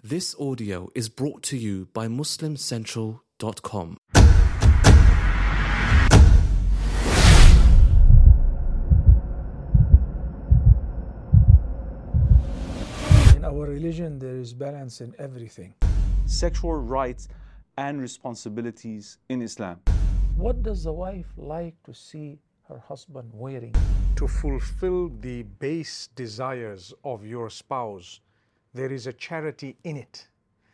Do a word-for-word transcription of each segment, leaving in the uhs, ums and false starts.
This audio is brought to you by Muslim Central dot com. In our religion, there is balance in everything. Sexual rights and responsibilities in Islam. What does the wife like to see her husband wearing? To fulfill the base desires of your spouse, there is a charity in it.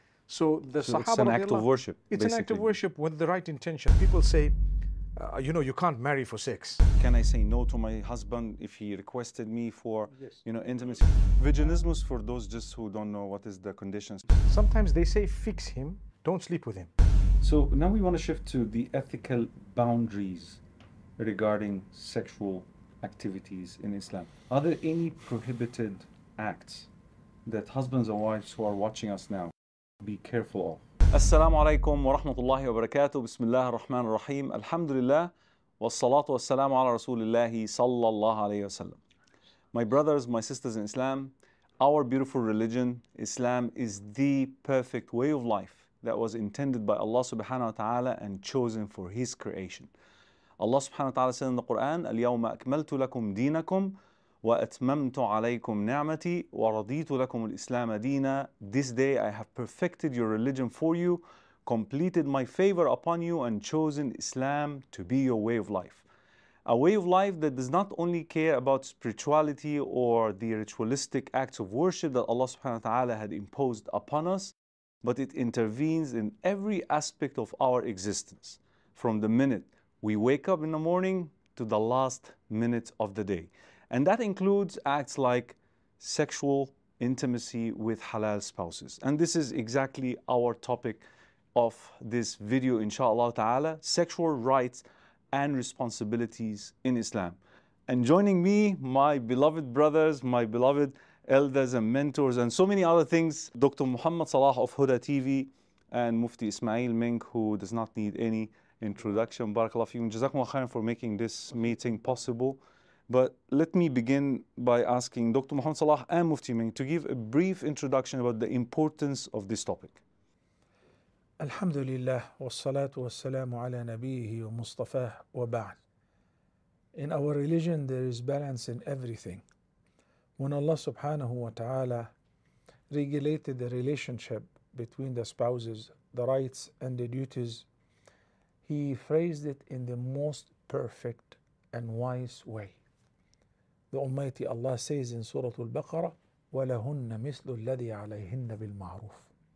So the So Sahaba, it's an act of radiallahu- worship, It's an act of basically. worship with the right intention. People say, uh, you know, you can't marry for sex. Can I say no to my husband if he requested me for, you know, intimacy? Vaginismus, for those just who don't know what is the conditions. Sometimes they say, fix him, don't sleep with him. So now we want to shift to the ethical boundaries regarding sexual activities in Islam. Are there any prohibited acts that husbands and wives who are watching us now be careful of? Assalamu alaikum wa rahmatullahi wa barakatuh. Bismillah ar-Rahman ar-Rahim. Alhamdulillah. Wassalatu wassalamu ala rasulillahi sallallahu alayhi wa sallam. My brothers, my sisters in Islam, our beautiful religion, Islam, is the perfect way of life that was intended by Allah subhanahu wa ta'ala and chosen for His creation. Allah subhanahu wa ta'ala said in the Quran, الْيَوْمَ أَكْمَلْتُ لَكُمْ دِينَكُمْ وَأَتْمَمْتُ عَلَيْكُمْ نِعْمَتِي وَرَضِيتُ لَكُمُ الْإِسْلَامَ دِينًا. This day I have perfected your religion for you, completed my favor upon you, and chosen Islam to be your way of life. A way of life that does not only care about spirituality or the ritualistic acts of worship that Allah subhanahu wa ta'ala had imposed upon us, but it intervenes in every aspect of our existence, from the minute we wake up in the morning to the last minute of the day. And that includes acts like sexual intimacy with halal spouses. And this is exactly our topic of this video, inshallah ta'ala, sexual rights and responsibilities in Islam. And joining me, my beloved brothers, my beloved elders and mentors, and so many other things, Doctor Muhammad Salah of Huda T V and Mufti Ismail Mink, who does not need any introduction. Barakallahu feekum. Jazakumullah khairan for making this meeting possible. But let me begin by asking Doctor Muhammad Salah and Mufti Mink to give a brief introduction about the importance of this topic. Alhamdulillah, wassalatu wassalamu ala nabihi wa mustafah wa ba'd. In our religion, there is balance in everything. When Allah subhanahu wa ta'ala regulated the relationship between the spouses, the rights and the duties, He phrased it in the most perfect and wise way. The Almighty Allah says in Surah Al-Baqarah, وَلَهُنَّ مِثْلُ الَّذِي عَلَيْهِنَّ بِالْمَعْرُوفِ.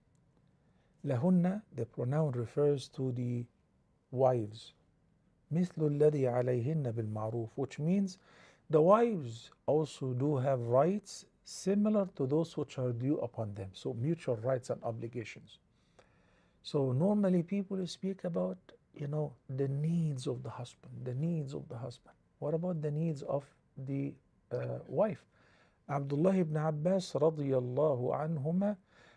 Lahunna, the pronoun refers to the wives. مِثْلُ الَّذِي عَلَيْهِنَّ بِالْمَعْرُوفِ, which means the wives also do have rights similar to those which are due upon them. So mutual rights and obligations. So normally people speak about, you know, the needs of the husband, the needs of the husband. What about the needs of the uh, wife? Abdullah ibn Abbas radiyallahu anhuma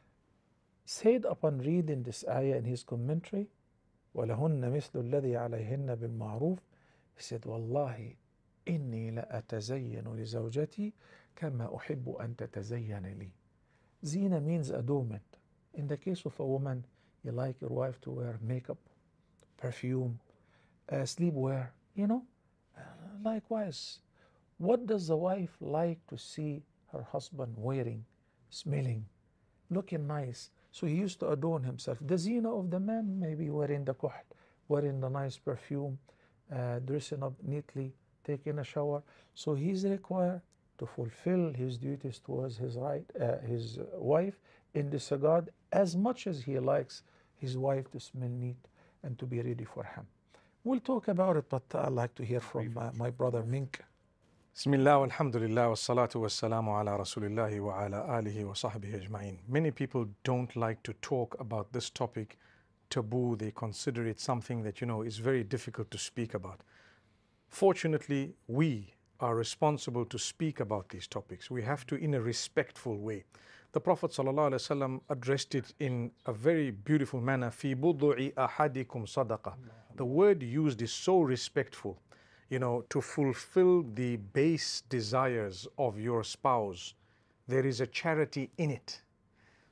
said upon reading this ayah in his commentary, وَلَهُنَّ مِثْلُ الَّذِي عَلَيْهِنَّ بِالْمَعْرُوفِ, he said, وَاللَّهِ إِنِّي لَأَتَزَيَّنُ لِزَوْجَتِي كَمَا أُحِبُّ أَن تَتَزَيَّنَ لِي. Zina means adornment. In the case of a woman, you like your wife to wear makeup, perfume, uh, sleepwear, you know. Uh, likewise, what does the wife like to see her husband wearing, smelling, looking nice? So he used to adorn himself. The zina of the man may be wearing the kuhl, wearing the nice perfume, uh, dressing up neatly, taking a shower. So he's required to fulfill his duties towards his right, uh, his wife in this regard, as much as he likes his wife to smell neat and to be ready for him. We'll talk about it, but I'd like to hear from uh, my brother Mink. Bismillah, alhamdulillah, wassalatu wassalamu ala rasulillahi wa ala alihi wa sahbihi ajma'in. Many people don't like to talk about this topic, taboo. They consider it something that, you know, is very difficult to speak about. Fortunately, we are responsible to speak about these topics. We have to in a respectful way. The Prophet ﷺ addressed it in a very beautiful manner. فِي بُضُعِ أَحَدِكُمْ صَدَقَةٌ. The word used is so respectful. You know, to fulfill the base desires of your spouse, there is a charity in it.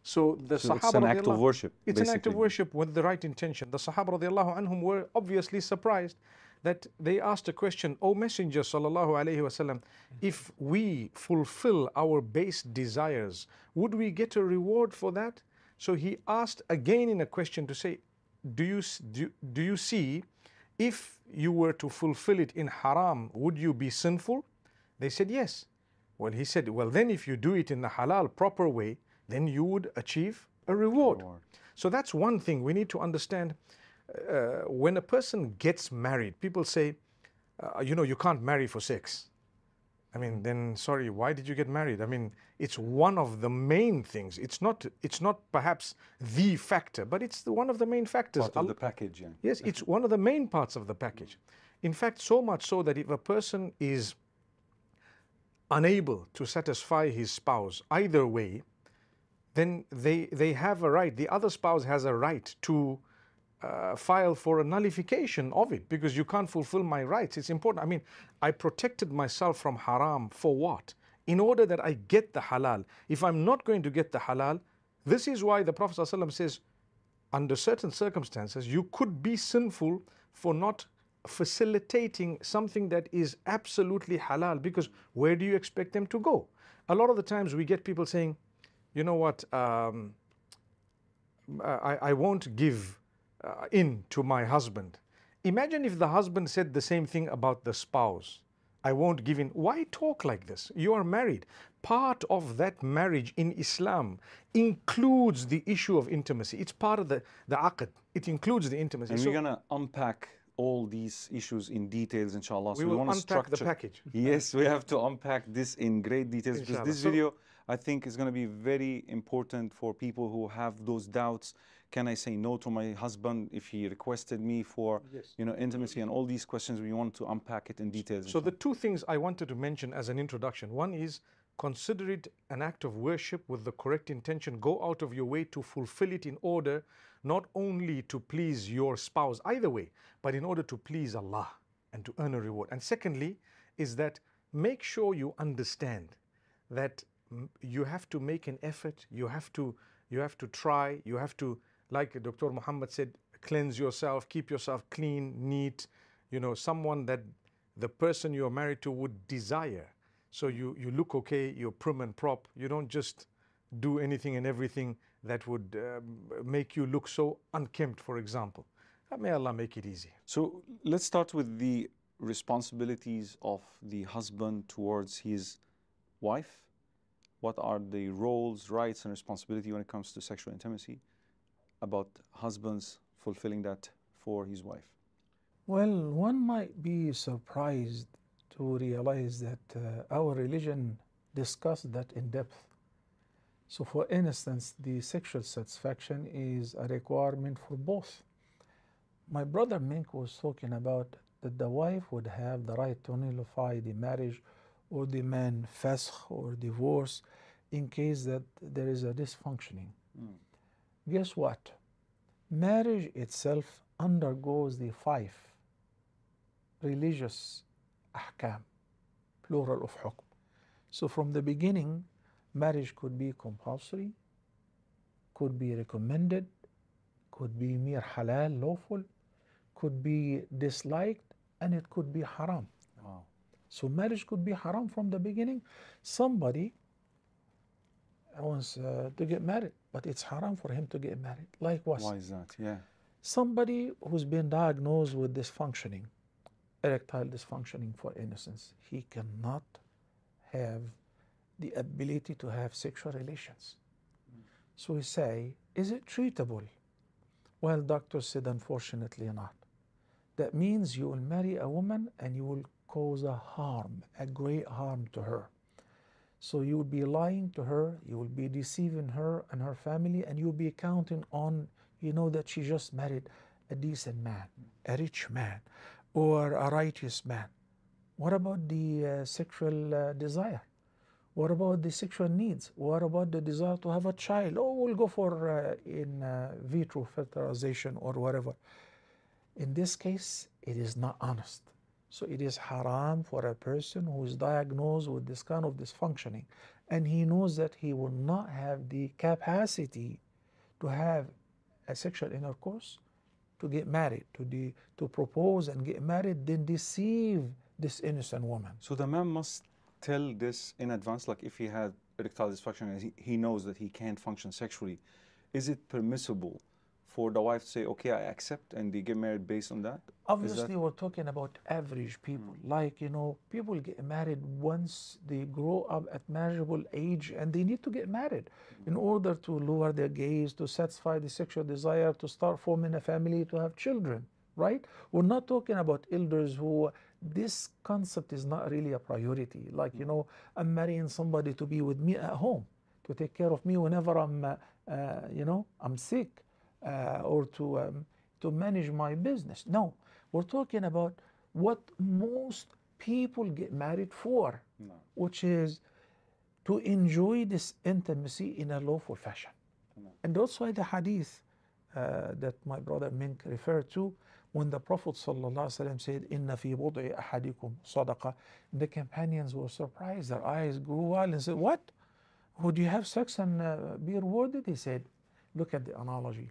So the So Sahaba it's an act of radiallahu- worship. It's an act of basically. worship with the right intention. The Sahaba radiallahu anhum were obviously surprised that they asked a question, O Messenger sallallahu alayhi wasallam, if we fulfill our base desires, would we get a reward for that? So he asked again in a question to say, do you, s- do, do you see if you were to fulfill it in haram, would you be sinful? They said yes. Well, he said, well, then if you do it in the halal proper way, then you would achieve a reward. Reward. So that's one thing we need to understand. Uh, when a person gets married, people say, uh, you know, you can't marry for sex. I mean, then sorry, why did you get married? I mean, it's one of the main things. It's not, it's not perhaps the factor, but it's the, one of the main factors. Part of Al- the package, yeah. Yes, it's one of the main parts of the package. In fact, so much so that if a person is unable to satisfy his spouse either way, then they, they have a right, the other spouse has a right to uh, file for a nullification of it because you can't fulfill my rights. It's important. I mean, I protected myself from haram for what? In order that I get the halal. If I'm not going to get the halal, this is why the Prophet ﷺ says, under certain circumstances, you could be sinful for not facilitating something that is absolutely halal, because where do you expect them to go? A lot of the times we get people saying, you know what, um, I, I won't give uh, in to my husband. Imagine if the husband said the same thing about the spouse. I won't give in. Why talk like this? You are married. Part of that marriage in Islam includes the issue of intimacy. It's part of the, the aqd. It includes the intimacy. And So we're going to unpack all these issues in details, inshallah. we So will wanna unpack the structure- package. Yes, we have to unpack this in great details because Inshallah. this So- video, I think, is going to be very important for people who have those doubts. Can I say no to my husband if he requested me for, Yes. you know, intimacy and all these questions? We want to unpack it in details. So the two things I wanted to mention as an introduction. One is consider it an act of worship with the correct intention. Go out of your way to fulfill it in order not only to please your spouse either way, but in order to please Allah and to earn a reward. And secondly is that make sure you understand that mm, you have to make an effort, you have to you have to try, you have to, like Doctor Muhammad said, cleanse yourself, keep yourself clean, neat, you know, someone that the person you're married to would desire. So you, you look okay, you're prim and prop, you don't just do anything and everything that would um, make you look so unkempt, for example. Uh, May Allah make it easy. So let's start with the responsibilities of the husband towards his wife. What are the roles, rights, and responsibility when it comes to sexual intimacy, about husbands fulfilling that for his wife? Well, one might be surprised to realize that uh, our religion discussed that in depth. So, for instance, the sexual satisfaction is a requirement for both. My brother Mink was talking about that the wife would have the right to nullify the marriage or demand fasakh or divorce in case that there is a dysfunctioning. Mm. Guess what? Marriage itself undergoes the five religious ahkam, plural of hukm. So from the beginning, marriage could be compulsory, could be recommended, could be mere halal, lawful, could be disliked, and it could be haram. Wow. So marriage could be haram from the beginning. Somebody wants uh, to get married, but it's haram for him to get married. Like what? Why is that? Yeah. Somebody who's been diagnosed with dysfunctioning, erectile dysfunctioning, for instance, he cannot have the ability to have sexual relations. So we say, is it treatable? Well, doctors said, unfortunately not. That means you will marry a woman and you will cause a harm, a great harm to her. So you will be lying to her, you will be deceiving her and her family, and you'll be counting on, you know, that she just married a decent man, a rich man, or a righteous man. What about the uh, sexual uh, desire? What about the sexual needs? What about the desire to have a child? Oh, we'll go for uh, in uh, vitro fertilization or whatever. In this case, it is not honest. So it is haram for a person who is diagnosed with this kind of dysfunctioning and he knows that he will not have the capacity to have a sexual intercourse, to get married, to de- to propose and get married, then deceive this innocent woman. So the man must tell this in advance, like if he had erectile dysfunction and he, he knows that he can't function sexually, is it permissible for the wife to say, okay, I accept, and they get married based on that? Obviously, we're talking about average people. Mm. Like, you know, people get married once they grow up at marriageable age, and they need to get married mm. in order to lower their gaze, to satisfy the sexual desire, to start forming a family, to have children, right? We're not talking about elders who, this concept is not really a priority. Like, mm. you know, I'm marrying somebody to be with me at home, to take care of me whenever I'm, uh, uh, you know, I'm sick. Uh, or to um, to manage my business. No, we're talking about what most people get married for, no. which is to enjoy this intimacy in a lawful fashion. No. And that's why the hadith uh, that my brother Mink referred to, when the Prophet ﷺ said, "Inna fi bud'i ahadikum sadaqa," the companions were surprised. Their eyes grew wild and said, "What? Would you have sex and uh, be rewarded?" He said, "Look at the analogy."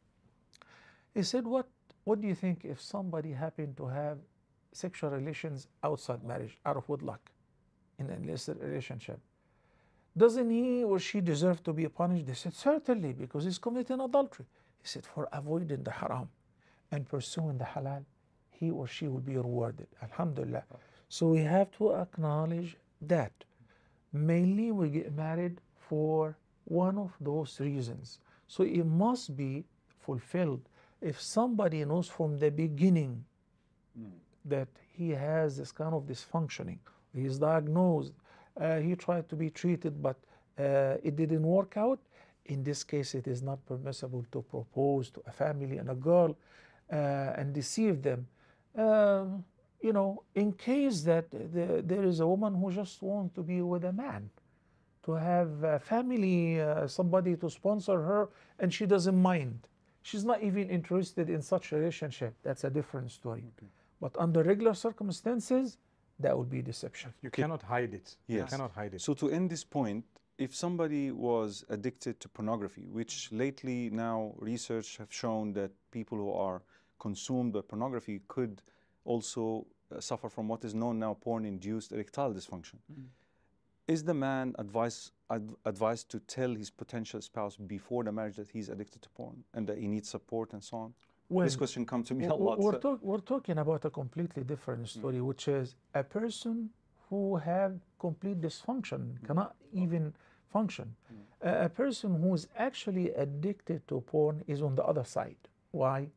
He said, what, what do you think if somebody happened to have sexual relations outside marriage, out of wedlock, in an illicit relationship? Doesn't he or she deserve to be punished? They said, certainly, because he's committing adultery. He said, for avoiding the haram and pursuing the halal, he or she will be rewarded. Alhamdulillah. So we have to acknowledge that mainly we get married for one of those reasons. So it must be fulfilled. If somebody knows from the beginning mm. that he has this kind of dysfunctioning, he's diagnosed, uh, he tried to be treated, but uh, it didn't work out, in this case it is not permissible to propose to a family and a girl uh, and deceive them. Uh, you know, in case that the, there is a woman who just wants to be with a man, to have a family, uh, somebody to sponsor her, and she doesn't mind. She's not even interested in such a relationship. That's a different story. Okay. But under regular circumstances, that would be deception. You cannot hide it. Yes. You cannot hide it. So to end this point, if somebody was addicted to pornography, which lately now research have shown that people who are consumed by pornography could also uh, suffer from what is known now porn-induced erectile dysfunction. Mm. Is the man advised, ad, advised to tell his potential spouse before the marriage that he's addicted to porn and that he needs support and so on? Well, this question comes to me a lot. We're, talk, we're talking about a completely different story, mm. which is a person who have complete dysfunction, mm. cannot even function. Mm. A, a person who is actually addicted to porn is on the other side. Why?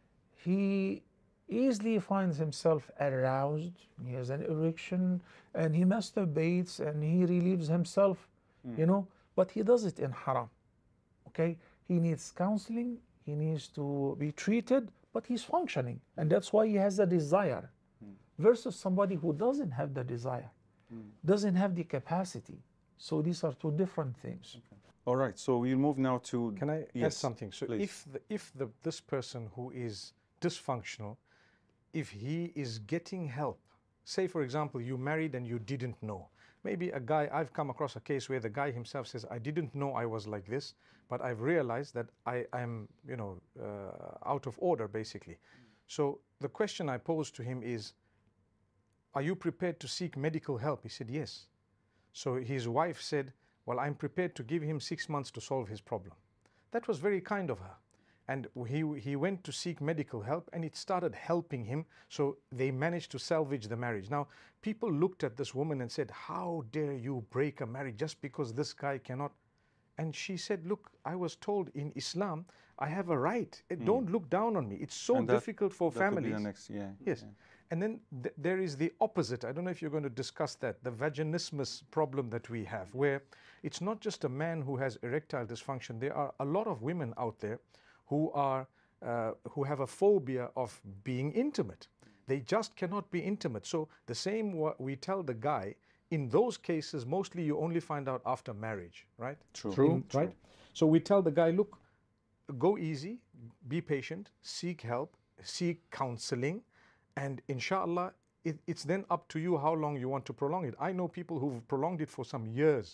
He easily finds himself aroused, he has an erection, and he masturbates and he relieves himself, mm. you know, but he does it in haram, okay? He needs counseling, he needs to be treated, but he's functioning, and that's why he has a desire, mm. versus somebody who doesn't have the desire, mm. doesn't have the capacity. So these are two different things. Okay. All right, so we'll move now to... Can I yes, add something? So please. if, the, if the, this person who is dysfunctional, if he is getting help, say for example you married and you didn't know, maybe a guy, I've come across a case where the guy himself says, I didn't know I was like this, but I've realized that I am, you know, uh, out of order basically. Mm. So the question I posed to him is, are you prepared to seek medical help? He said yes. So his wife said, well, I'm prepared to give him six months to solve his problem. That was very kind of her. And he, he went to seek medical help, and it started helping him, so they managed to salvage the marriage. Now, people looked at this woman and said, how dare you break a marriage just because this guy cannot? And she said, look, I was told in Islam, I have a right. Mm. Don't look down on me. It's so that, difficult for that families. Could be the next, yeah, yes. Yeah. And then th there is the opposite. I don't know if you're going to discuss that, the vaginismus problem that we have, where it's not just a man who has erectile dysfunction. There are a lot of women out there who are uh, who have a phobia of being intimate. They just cannot be intimate. So the same what we tell the guy, in those cases, mostly you only find out after marriage, right? True. True, in, right? True. So we tell the guy, look, go easy, be patient, seek help, seek counseling, and inshallah, it, it's then up to you how long you want to prolong it. I know people who've prolonged it for some years,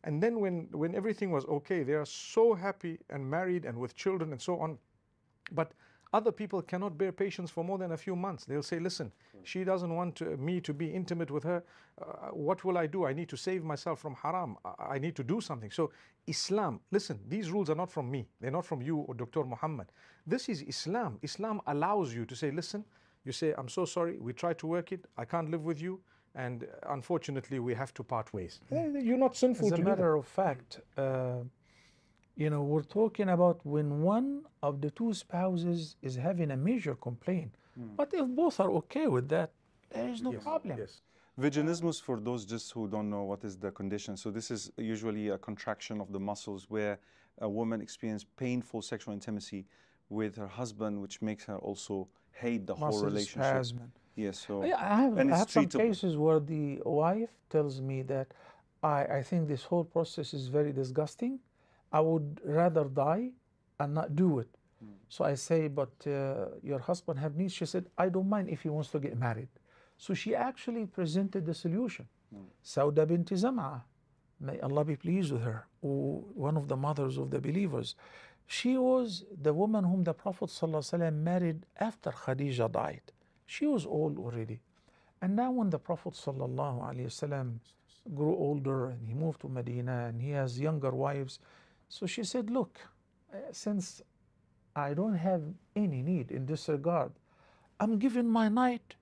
And then when, when everything was okay, they are so happy and married and with children and so on. But other people cannot bear patience for more than a few months. They'll say, listen, she doesn't want to, me to be intimate with her. Uh, what will I do? I need to save myself from haram. I, I need to do something. So Islam, listen, these rules are not from me. They're not from you or Doctor Muhammad. This is Islam. Islam allows you to say, listen, you say, I'm so sorry, we tried to work it, I can't live with you, and unfortunately we have to part ways. You're not sinful As to a do that. matter of fact, uh, you know, we're talking about when one of the two spouses is having a major complaint. But if both are okay with that, there is no Yes, problem. yes. Vaginismus, for those just who don't know what is the condition, so this is usually a contraction of the muscles where a woman experiences painful sexual intimacy with her husband, which makes her also hate the whole Muscle relationship. spasm. Yes, so Yeah, I have, and I it's have some treatable. cases where the wife tells me that I, I think this whole process is very disgusting. I would rather die and not do it. So I say, but uh, your husband have needs. She said, I don't mind if he wants to get married. So she actually presented the solution. Sauda bint Zam'a, may Allah be pleased with her, who, one of the mothers of the believers. She was the woman whom the Prophet ﷺ married after Khadija died. She was old already. And now when the Prophet ﷺ grew older and he moved to Medina and he has younger wives, so she said, look, uh, since I don't have any need in this regard, I'm giving my night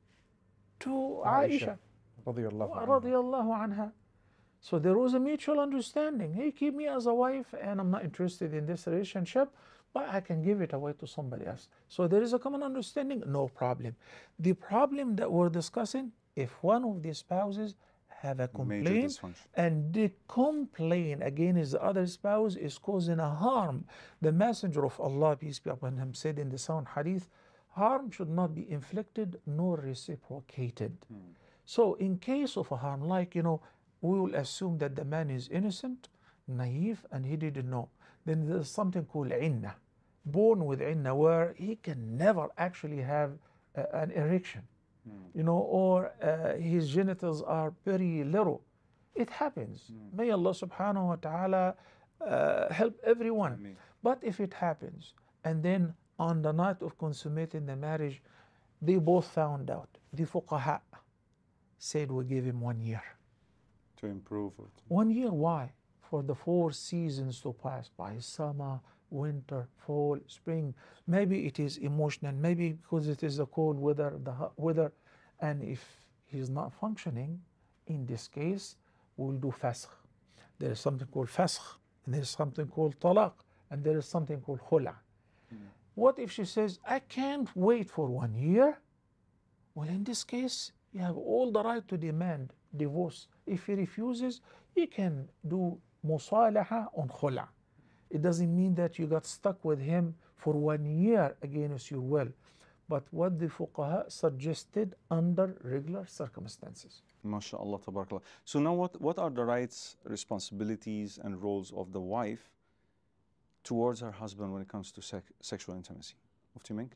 to Aisha, Radiallahu anha. radiallahu anha. So there was a mutual understanding. Hey, keep me as a wife and I'm not interested in this relationship, but I can give it away to somebody else. So there is a common understanding, no problem. The problem that we're discussing, if one of the spouses have a Major complaint dysfunction. and the complaint against the other spouse is causing a harm, the Messenger of Allah, peace be upon him, said in the sound hadith, harm should not be inflicted nor reciprocated. So in case of a harm, like, you know, we will assume that the man is innocent, naive, and he didn't know. Then there's something called inna, born with inna, where he can never actually have uh, an erection, you know, or uh, his genitals are very little. It happens. May Allah subhanahu wa ta'ala uh, help everyone. Ameen. But if it happens, and then on the night of consummating the marriage, they both found out, the fuqaha said we give him one year. To improve it. One year, why? For the four seasons to pass by: summer, winter, fall, spring. Maybe it is emotional, maybe because it is the cold weather, the hot weather. And if he's not functioning, in this case, we'll do fasakh. There is something called fasakh, and there is something called talaq, and there is something called khula. What if she says, I can't wait for one year? Well, in this case, you have all the right to demand divorce. If he refuses, you can do musalaha on khula. It doesn't mean that you got stuck with him for one year against your will, but what the fuqaha suggested under regular circumstances. MashaAllah, tabarakallah. So now what, what are the rights, responsibilities, and roles of the wife towards her husband when it comes to sec- sexual intimacy? Mufti Mink?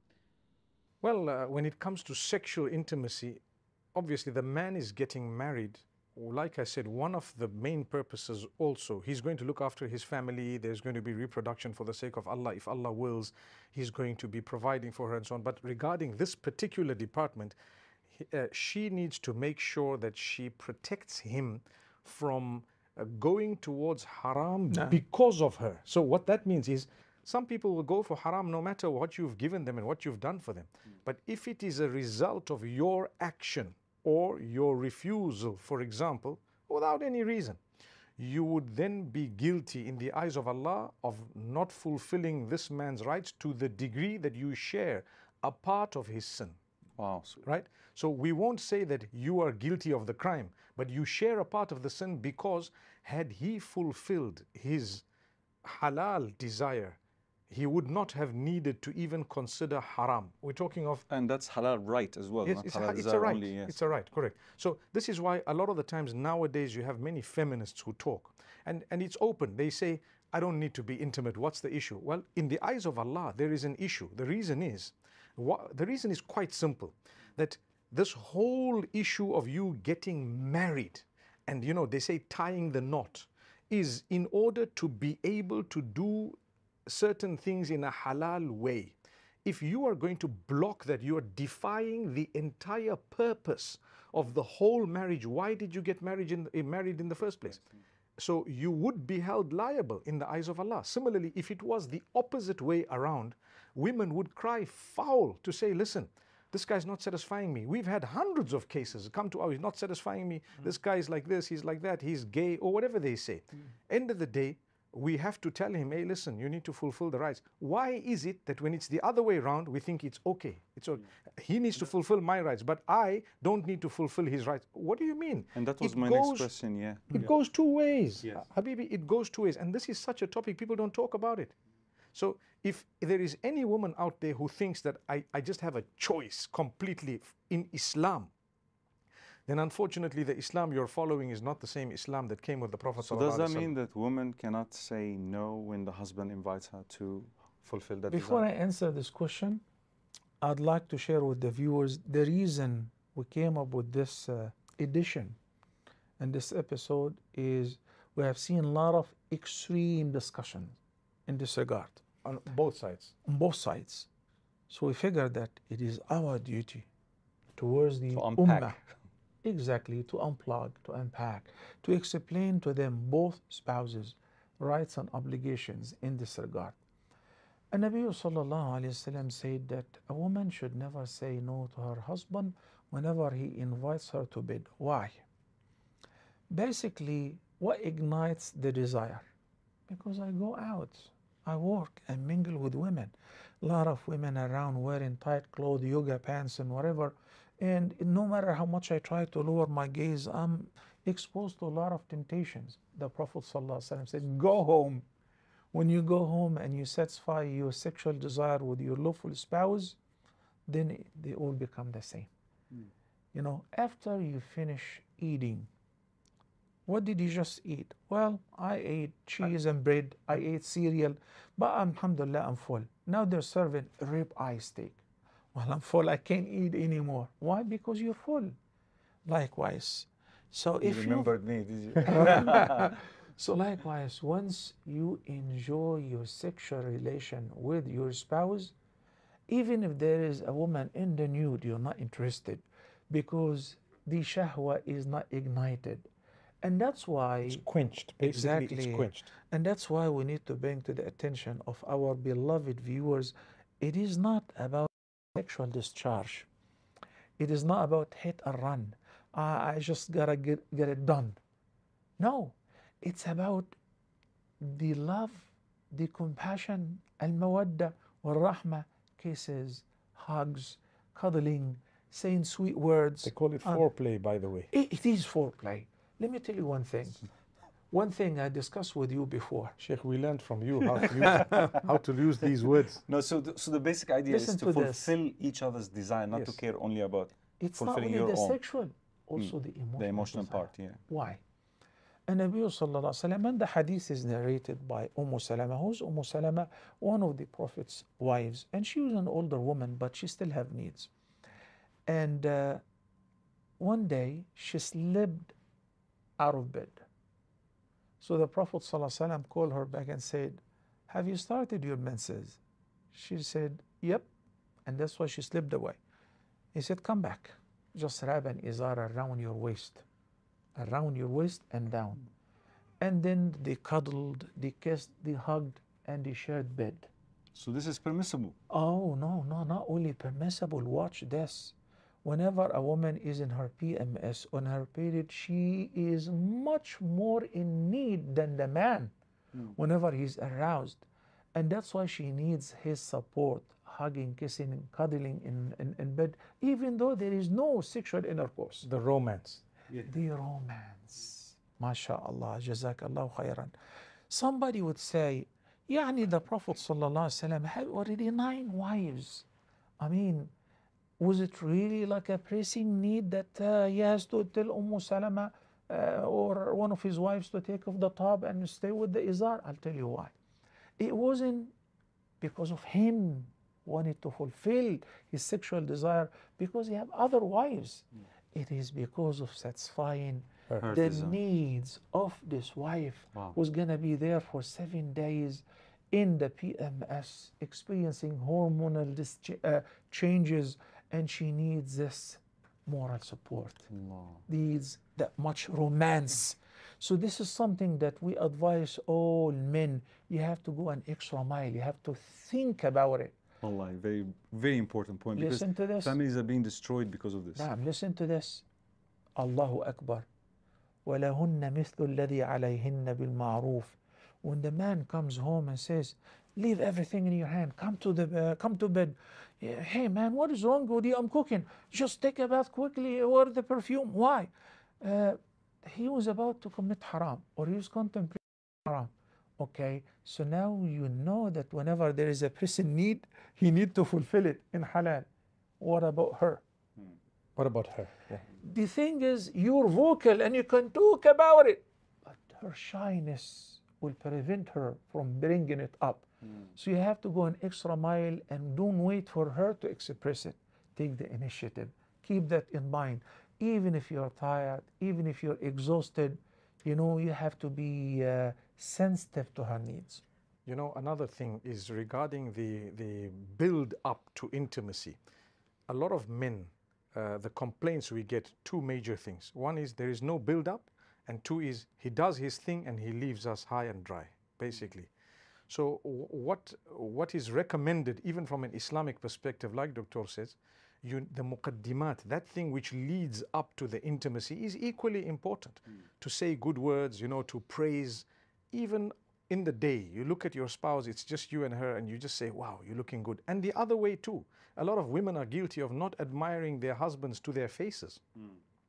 Well, uh, when it comes to sexual intimacy, obviously the man is getting married. Like I said, one of the main purposes also, he's going to look after his family, there's going to be reproduction for the sake of Allah. If Allah wills, he's going to be providing for her and so on. But regarding this particular department, he, uh, she needs to make sure that she protects him from uh, going towards haram Nah. because of her. So what that means is, some people will go for haram no matter what you've given them and what you've done for them. But if it is a result of your action or your refusal, for example, without any reason, you would then be guilty in the eyes of Allah of not fulfilling this man's rights to the degree that you share a part of his sin. Wow. So Right? So we won't say that you are guilty of the crime, but you share a part of the sin because had he fulfilled his halal desire, he would not have needed to even consider haram. We're talking of and that's halal right as well. Yes, not it's, a, halal it's a desire right. only, yes. It's a right, correct. So this is why a lot of the times nowadays you have many feminists who talk, and, and it's open. They say, I don't need to be intimate. What's the issue? Well, in the eyes of Allah, there is an issue. The reason is, what, the reason is quite simple, that this whole issue of you getting married, and you know, they say tying the knot, is in order to be able to do certain things in a halal way. If you are going to block that, you are defying the entire purpose of the whole marriage. Why did you get married in, eh, married in the first place? So you would be held liable in the eyes of Allah. Similarly, if it was the opposite way around, women would cry foul to say, listen, this guy's not satisfying me. We've had hundreds of cases come to, oh, he's not satisfying me. Mm. This guy's like this, he's like that, he's gay, or whatever they say. Mm. End of the day, we have to tell him, hey, listen, you need to fulfill the rights. Why is it that when it's the other way around, we think it's okay? It's okay. Mm. He needs to fulfill my rights, but I don't need to fulfill his rights. What do you mean? And that was it my goes, next question, yeah. It yeah. goes two ways. Yes. Habibi, it goes two ways. And this is such a topic, people don't talk about it. So if there is any woman out there who thinks that I, I just have a choice completely in Islam, then unfortunately the Islam you're following is not the same Islam that came with the Prophet. So does that mean that women cannot say no when the husband invites her to fulfill that Before desire? I answer this question, I'd like to share with the viewers the reason we came up with this uh, edition and this episode is we have seen a lot of extreme discussions in this regard. On both sides. On both sides. So we figured that it is our duty towards the To unpack. ummah. Exactly, to unplug, to unpack, to explain to them, both spouses, rights and obligations in this regard. And Nabi sallallahu alayhi wasallam said that a woman should never say no to her husband whenever he invites her to bed. Why? Basically, what ignites the desire? Because I go out, I work, I mingle with women. A lot of women around wearing tight clothes, yoga pants and whatever. And no matter how much I try to lower my gaze, I'm exposed to a lot of temptations. The Prophet ﷺ said, go home. When you go home and you satisfy your sexual desire with your lawful spouse, then they all become the same. Mm. You know, after you finish eating, what did you just eat? Well, I ate cheese and bread, I ate cereal, but alhamdulillah, I'm full. Now they're serving rib-eye steak. Well, I'm full, I can't eat anymore. Why? Because you're full. Likewise. So you if remembered you... me, did you? So likewise, once you enjoy your sexual relation with your spouse, even if there is a woman in the nude, you're not interested because the shahwa is not ignited. And that's why... It's quenched. Basically, exactly, it's quenched. And that's why we need to bring to the attention of our beloved viewers, it is not about sexual discharge. It is not about hit and run. Uh, I just gotta get, get it done. No, it's about the love, the compassion, al-mawadda, wal-rahma, kisses, hugs, cuddling, saying sweet words. They call it uh, foreplay, by the way. It, it is foreplay. Let me tell you one thing. One thing I discussed with you before. Sheikh, we learned from you how to use, how to use these words. No, so the, so the basic idea Listen is to, to fulfill this. each other's desire, not Yes. to care only about It's not fulfilling only your the own. sexual, also Mm. the emotional. The emotional desire. part, yeah. Why? And Nabi sallallahu alaihi wasallam, and the hadith is narrated by Umm Salama. Who's Umm Salama? One of the Prophet's wives. And she was an older woman, but she still have needs. And uh, one day, she slipped out of bed. So the Prophet ﷺ called her back and said, have you started your menses? She said, yep. And that's why she slipped away. He said, come back. Just wrap an izar around your waist. Around your waist and down. And then they cuddled, they kissed, they hugged, and they shared bed. So this is permissible. Oh, no, no, not only permissible. Watch this. Whenever a woman is in her P M S, on her period, she is much more in need than the man mm. whenever he's aroused. And that's why she needs his support, hugging, kissing, cuddling in, in, in bed, even though there is no sexual intercourse. The romance. Yeah. The romance. MashaAllah, Jazakallah khairan. Somebody would say, Yani the Prophet ﷺ had already nine wives. I mean, was it really like a pressing need that uh, he has to tell Umm Salama uh, or one of his wives to take off the top and stay with the izar? I'll tell you why. It wasn't because of him wanted to fulfill his sexual desire because he had other wives. Mm. It is because of satisfying Her The desire. needs of this wife Wow. was going to be there for seven days in the P M S, experiencing hormonal dis- uh, changes, and she needs this moral support, Allah. needs that much romance. So this is something that we advise all men. You have to go an extra mile. You have to think about it. Wallahi, very, very important point, because Listen to this. families are being destroyed because of this. Naam, listen to this. Allahu Akbar. وَلَهُنَّ مِثْلُ الَّذِي عَلَيْهِنَّ بِالْمَعْرُوفِ. When the man comes home and says, leave everything in your hand, come to the uh, come to bed. Yeah, hey man, what is wrong with you? I'm cooking. Just take a bath quickly, wear the perfume. Why? Uh, he was about to commit haram, or he was contemplating haram. Okay, so now you know that whenever there is a person need, he need to fulfill it in halal. What about her? What about her? Yeah. The thing is, you're vocal and you can talk about it, but her shyness will prevent her from bringing it up. So you have to go an extra mile and don't wait for her to express it. Take the initiative. Keep that in mind. Even if you're tired, even if you're exhausted, you know, you have to be uh, sensitive to her needs. You know, another thing is regarding the, the build up to intimacy. A lot of men, uh, the complaints we get, two major things. One is there is no build up, and two is he does his thing and he leaves us high and dry, basically. So what, what is recommended, even from an Islamic perspective, like Doctor says, you, the muqaddimat, that thing which leads up to the intimacy, is equally important. Mm. To say good words, you know, to praise, even in the day, you look at your spouse, it's just you and her, and you just say, wow, you're looking good. And the other way too. A lot of women are guilty of not admiring their husbands to their faces. Mm.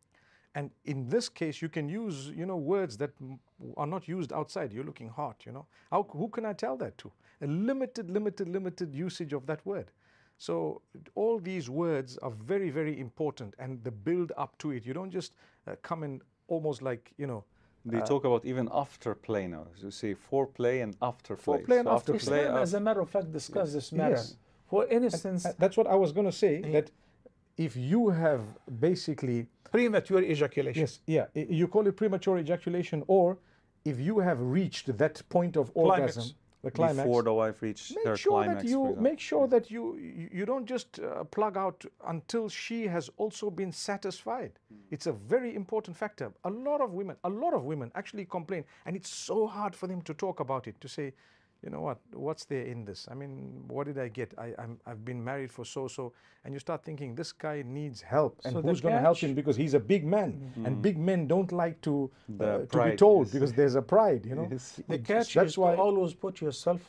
And in this case, you can use, you know, words that are not used outside. You're looking hot, you know. How, who can I tell that to? A limited, limited, limited usage of that word. So all these words are very, very important, and the build up to it. You don't just uh, come in almost like, you know. They uh, talk about even after play now. So you say foreplay and after play. Foreplay and so after after play. Islam, af- as a matter of fact, discuss Yes. this matter. Yes. For instance, Uh, That's what I was going to say, Yeah. that if you have basically, premature ejaculation. yes, yeah, i- you call it premature ejaculation, or if you have reached that point of Climax. orgasm, the climax, Before the wife reached her make sure climax. that for you example. make sure that you you you don't just uh, plug out until she has also been satisfied. It's a very important factor. A lot of women, a lot of women actually complain, and it's so hard for them to talk about it, to say, you know what, what's there in this? I mean, what did I get? I, I'm, I've been married for so-so, and you start thinking, this guy needs help, and So the who's going to help catch- him? Because he's a big man, and big men don't like to, The uh, to be pride told, is- because there's a pride, you know. Yes. The catch That's is to why- always put yourself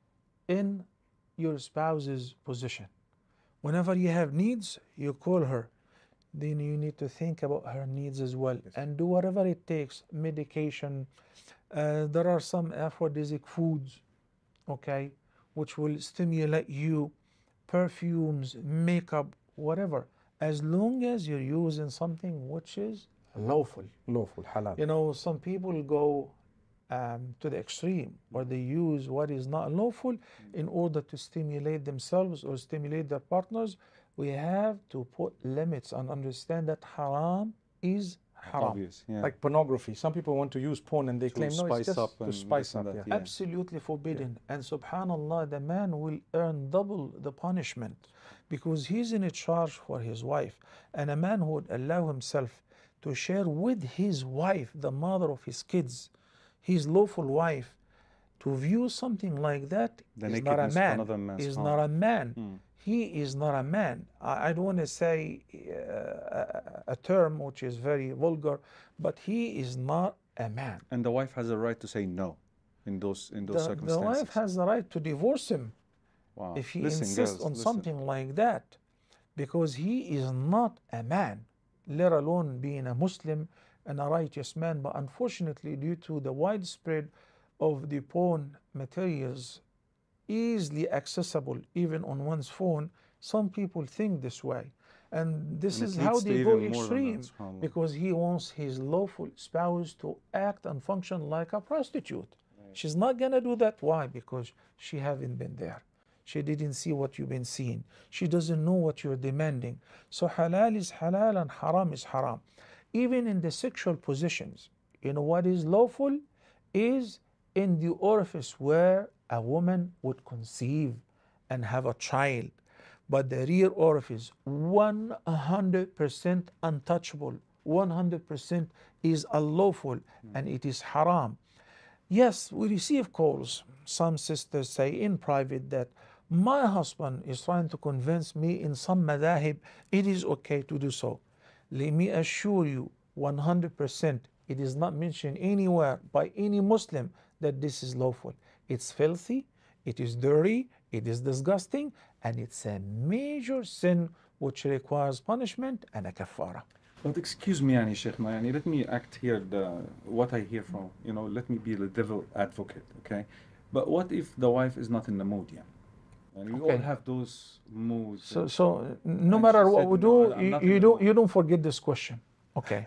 in your spouse's position. Whenever you have needs, you call her. Then you need to think about her needs as well, and do whatever it takes. Medication. Uh, there are some aphrodisiac foods, okay, which will stimulate you. Perfumes, makeup, whatever. As long as you're using something which is lawful. Lawful, halal. You know, some people go um, to the extreme, or they use what is not lawful in order to stimulate themselves or stimulate their partners. We have to put limits and understand that haram is haram. Obvious, yeah. Like pornography. Some people want to use porn and they To claim, no, spice it's just up to and spice this and up. that, Yeah. yeah. Absolutely forbidden. And subhanallah, the man will earn double the punishment because he's in charge for his wife. And a man who would allow himself to share with his wife, the mother of his kids, his lawful wife, to view something like that The is not a nakedness of man. another man's Is heart. not a man. Mm. He is not a man. I, I don't want to say uh, a, a term which is very vulgar, but he is not a man. And the wife has a right to say no in those in those The, the circumstances. wife has the right to divorce him Wow. if he Listen, insists girls, on listen. something like that, because he is not a man, let alone being a Muslim and a righteous man. But unfortunately, due to the widespread of the porn materials easily accessible even on one's phone, some people think this way. And this And it is how leads to they go even more than that, extreme, subhanAllah. because he wants his lawful spouse to act and function like a prostitute. She's not gonna do that. Why? Because she haven't been there. She didn't see what you've been seeing. She doesn't know what you're demanding. So halal is halal and haram is haram. even in the sexual positions. You know what is lawful is in the orifice where a woman would conceive and have a child. But the rear orifice, one hundred percent untouchable, one hundred percent is unlawful, and it is haram. Yes, we receive calls. Some sisters say in private that my husband is trying to convince me in some madahib it is okay to do so. Let me assure you, one hundred percent, it is not mentioned anywhere by any Muslim that this is lawful. It's filthy, it is dirty, it is disgusting, and it's a major sin which requires punishment and a kafara. But excuse me, Yani Sheikh, yani, let me act here the, what I hear from, you know, let me be the devil advocate, okay? But what if the wife is not in the mood, yeah? And we Okay. all have those moods. So, and- so no And matter she what said, we "No, do, I'm- I'm you, not in you the don't mood." you don't forget this question. Okay.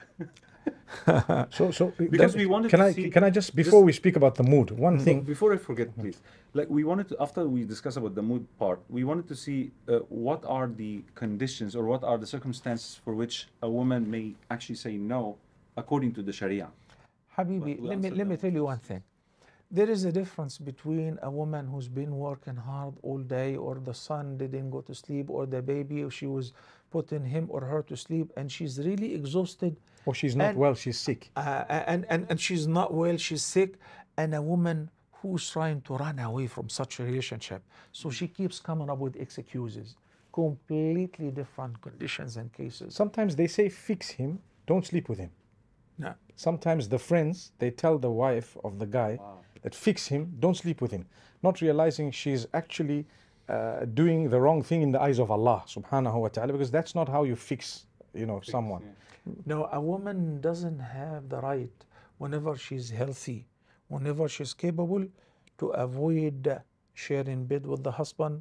So, so Because then we wanted can to I see- can I just before just- we speak about the mood, one But thing. before I forget, please, like we wanted to, after we discuss about the mood part, we wanted to see uh, what are the conditions or what are the circumstances for which a woman may actually say no according to the Sharia. Habibi, we let me answered let me that tell you one one thing. There is a difference between a woman who's been working hard all day, or the son didn't go to sleep, or the baby, or she was putting him or her to sleep, and she's really exhausted, Or she's not and- well, she's sick. uh, and, and, and she's not well, she's sick, and a woman who's trying to run away from such a relationship. So she keeps coming up with excuses. Completely different conditions and cases. Sometimes they say fix him, don't sleep with him. No. Sometimes the friends, they tell the wife of the guy that fix him, don't sleep with him, not realizing she's actually uh, doing the wrong thing in the eyes of Allah subhanahu wa ta'ala, because that's not how you fix, you know, someone. No, a woman doesn't have the right, whenever she's healthy, whenever she's capable, to avoid sharing bed with the husband,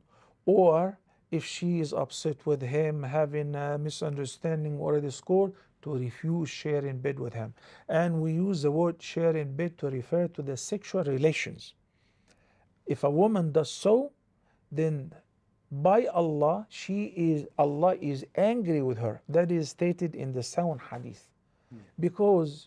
or if she is upset with him, having a misunderstanding or a discord, to refuse sharing bed with him. And we use the word sharing bed to refer to the sexual relations. If a woman does so, then by Allah, she is Allah is angry with her. That is stated in the sound hadith. Because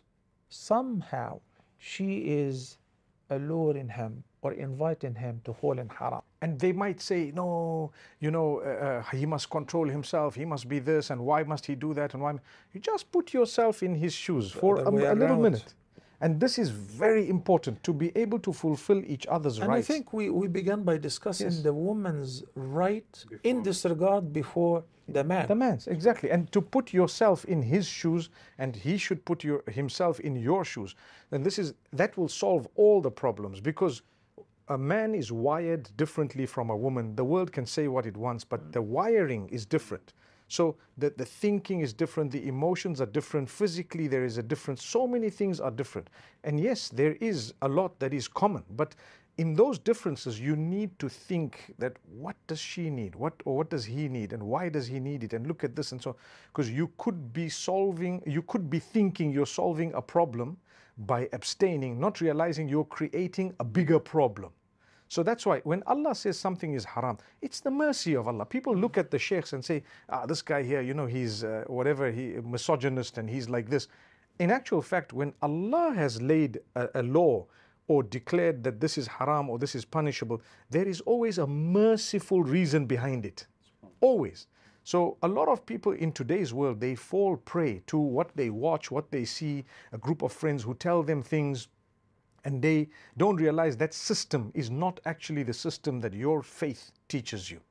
somehow she is alluring him or inviting him to fall in haram. And they might say, no, you know, uh, uh, he must control himself, he must be this, and why must he do that? And why? You just put yourself in his shoes for a, other way a little around. minute. And this is very important, to be able to fulfill each other's And rights. I think we, we began by discussing Yes. the woman's right in this regard before the man. The man's, exactly. And to put yourself in his shoes, and he should put your, himself in your shoes. Then this is, that will solve all the problems, because a man is wired differently from a woman. The world can say what it wants, but the wiring is different. So the, the thinking is different, the emotions are different, physically there is a difference, so many things are different. And yes, there is a lot that is common, but in those differences you need to think that what does she need, what or what does he need, and why does he need it, and look at this and so, because you could be solving, you could be thinking you're solving a problem by abstaining, not realizing you're creating a bigger problem. So that's why when Allah says something is haram, it's the mercy of Allah. People look at the sheikhs and say, ah, this guy here, you know, he's uh, whatever, he misogynist and he's like this. In actual fact, when Allah has laid a, a law or declared that this is haram or this is punishable, there is always a merciful reason behind it. Always. So a lot of people in today's world, they fall prey to what they watch, what they see, a group of friends who tell them things, and they don't realize that system is not actually the system that your faith teaches you.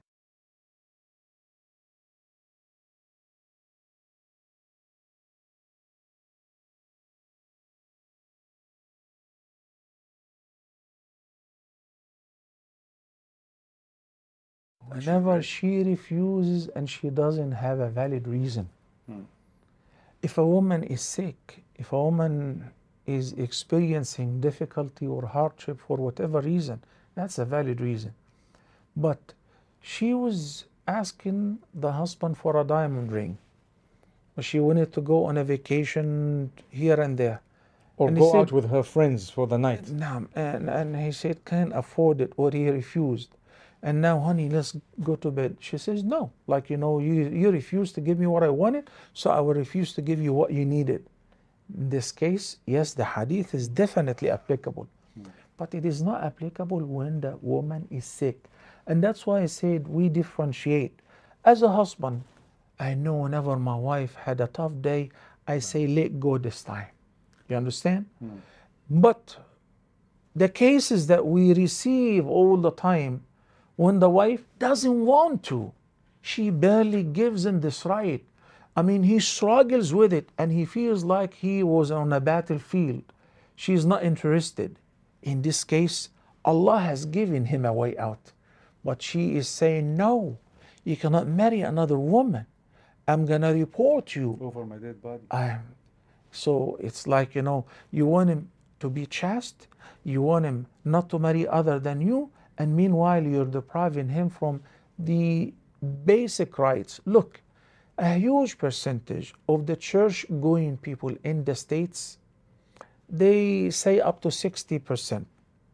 Whenever she refuses and she doesn't have a valid reason. If a woman is sick, if a woman is experiencing difficulty or hardship for whatever reason, that's a valid reason. But she was asking the husband for a diamond ring. She wanted to go on a vacation here and there. Or And he go said- out with her friends for the night. Naam, and, and he said can't afford it, or he refused. and now, honey, let's go to bed. She says, no, like, you know, you, you refused to give me what I wanted, so I will refuse to give you what you needed. In this case, yes, the hadith is definitely applicable, mm. but it is not applicable when the woman is sick. And that's why I said we differentiate. As a husband, I know whenever my wife had a tough day, I say, let go this time. You understand? Mm. But the cases that we receive all the time, when the wife doesn't want to, she barely gives him this right. I mean, he struggles with it and he feels like he was on a battlefield. She's not interested. In this case, Allah has given him a way out. But she is saying, no, you cannot marry another woman. I'm going to report you. Over my dead body. I'm, so it's like, you know, you want him to be chaste, you want him not to marry other than you, and meanwhile you're depriving him from the basic rights. Look, a huge percentage of the church-going people in the States, they say up to sixty percent,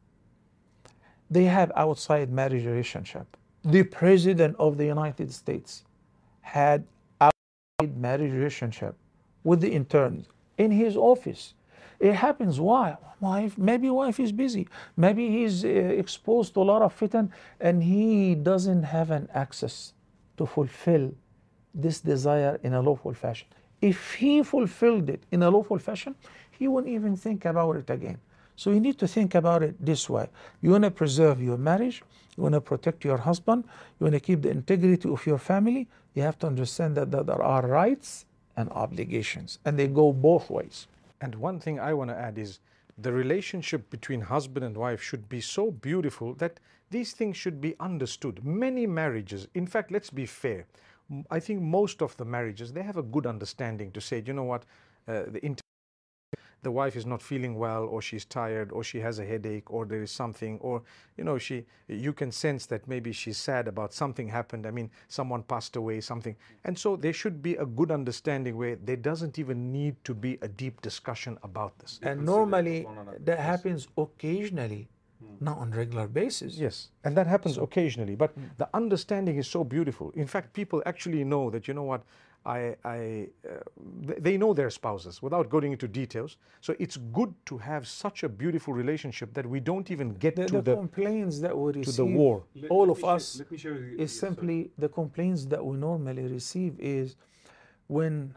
they have outside marriage relationship. The President of the United States had outside marriage relationship with the interns in his office. It happens. Why? Wife, maybe wife is busy. Maybe he's uh, exposed to a lot of fitan and he doesn't have an access to fulfill this desire in a lawful fashion. If he fulfilled it in a lawful fashion, he wouldn't even think about it again. So you need to think about it this way. You want to preserve your marriage, you want to protect your husband, you want to keep the integrity of your family, you have to understand that, that there are rights and obligations, and they go both ways. And one thing I want to add is the relationship between husband and wife should be so beautiful that these things should be understood. Many marriages, in fact, let's be fair, I think most of the marriages, they have a good understanding to say, you know what, uh, the inter the wife is not feeling well, or she's tired, or she has a headache, or there is something, or, you know, she, you can sense that maybe she's sad about something happened. I mean, someone passed away, something. And so there should be a good understanding where there doesn't even need to be a deep discussion about this. And normally that happens occasionally, mm. not on regular basis. Yes, and that happens so, occasionally, but mm. the understanding is so beautiful. In fact, people actually know that, you know what, I, I, uh, they know their spouses without going into details. So it's good to have such a beautiful relationship that we don't even get the, to the, the complaints that we receive, to the war. Let, all let of us, share, let me share with you, is simply sorry. the complaints that we normally receive is when,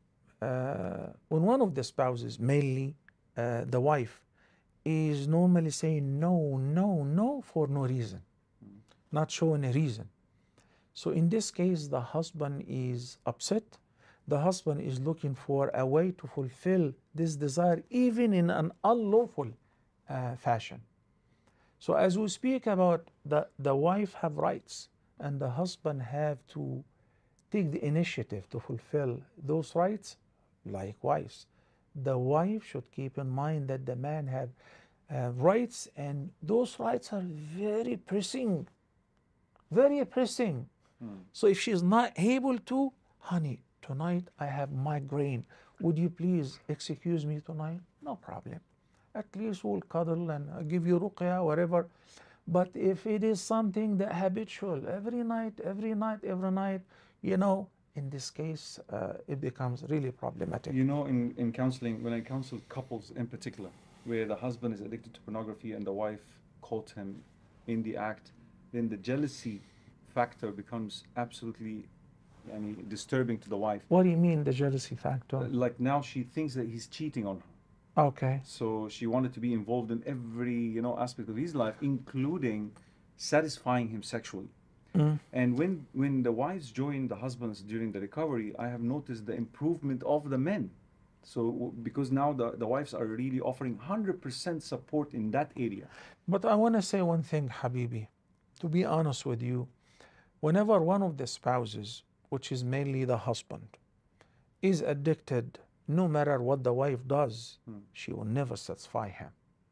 uh, when one of the spouses, mainly uh, the wife, is normally saying no, no, no for no reason, mm. not showing a reason. So in this case, the husband is upset. The husband is looking for a way to fulfill this desire, even in an unlawful uh, fashion. So as we speak about the, the wife have rights and the husband have to take the initiative to fulfill those rights, likewise, the wife should keep in mind that the man have uh, rights, and those rights are very pressing, very pressing. Hmm. So if she's not able to, honey, tonight I have migraine. Would you please excuse me tonight? No problem. At least we'll cuddle and I'll give you ruqya, whatever. But if it is something that habitual, every night, every night, every night, you know, in this case, uh, it becomes really problematic. You know, in, in counseling, when I counsel couples in particular, where the husband is addicted to pornography and the wife caught him in the act, then the jealousy factor becomes absolutely I mean, disturbing to the wife. What do you mean, the jealousy factor? Like now she thinks that he's cheating on her. Okay. So she wanted to be involved in every, you know, aspect of his life, including satisfying him sexually. Mm. And when, when the wives join the husbands during the recovery, I have noticed the improvement of the men. So because now the, the wives are really offering one hundred percent support in that area. But I want to say one thing, Habibi. To be honest with you, whenever one of the spouses, which is mainly the husband, is addicted, no matter what the wife does, hmm. she will never satisfy him.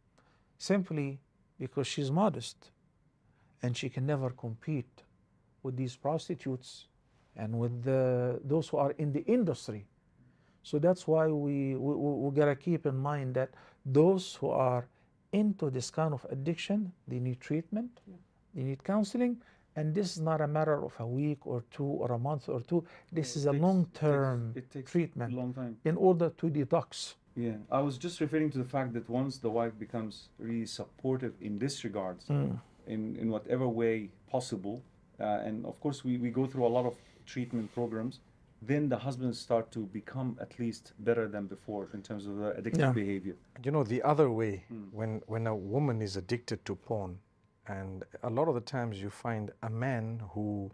Simply because she's modest and she can never compete with these prostitutes and with the, those who are in the industry. So that's why we, we, we gotta keep in mind that those who are into this kind of addiction, they need treatment, yeah. they need counseling, And this is not a matter of a week or two or a month or two. This No, is it a takes- long-term it takes, it takes treatment a long time. in order to detox. Yeah, I was just referring to the fact that once the wife becomes really supportive in this regards, Mm. in, in whatever way possible, uh, and of course we, we go through a lot of treatment programs, then the husbands start to become at least better than before in terms of the addictive Yeah. behavior. You know, the other way, Mm. when, when a woman is addicted to porn, and a lot of the times you find a man who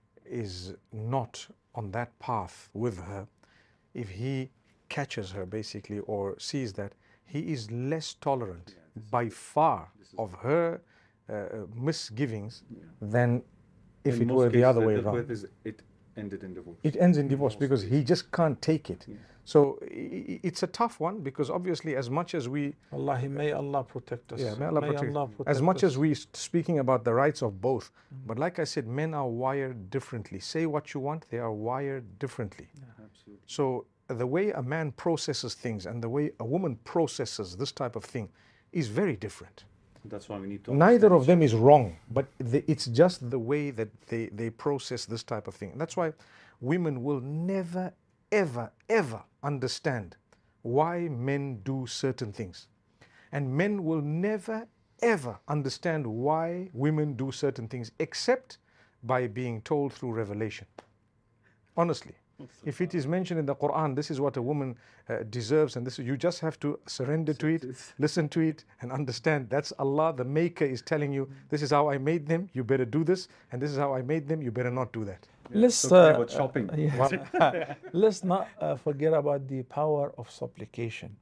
is not on that path with her, if he catches her basically or sees that, he is less tolerant Yeah, this is by it. far This is of her uh, misgivings Yeah. than if In it most were the cases other I way dealt around. with is it ended in divorce. It ends in divorce Most because he cases. just can't take it. Yeah. So i- i- it's a tough one because obviously as much as we Wallahi, may Allah protect us. Yeah, may Allah protect. Allah protect As much us. as we s- speaking about the rights of both, but like I said, men are wired differently. Say what you want, they are wired differently. Absolutely. So the way a man processes things and the way a woman processes this type of thing is very different. That's why we need to Neither understand of each them other. is wrong, but the, it's just the way that they, they process this type of thing. And that's why women will never, ever, ever understand why men do certain things. And men will never, ever understand why women do certain things except by being told through revelation. Honestly. If it is mentioned in the Quran, this is what a woman uh, deserves, and this you just have to surrender to it, listen to it, and understand that's Allah, the Maker, is telling you, this is how I made them, you better do this, and this is how I made them, you better not do that. Let's So talking uh, about shopping. uh, yeah. Let's not uh, forget about the power of supplication.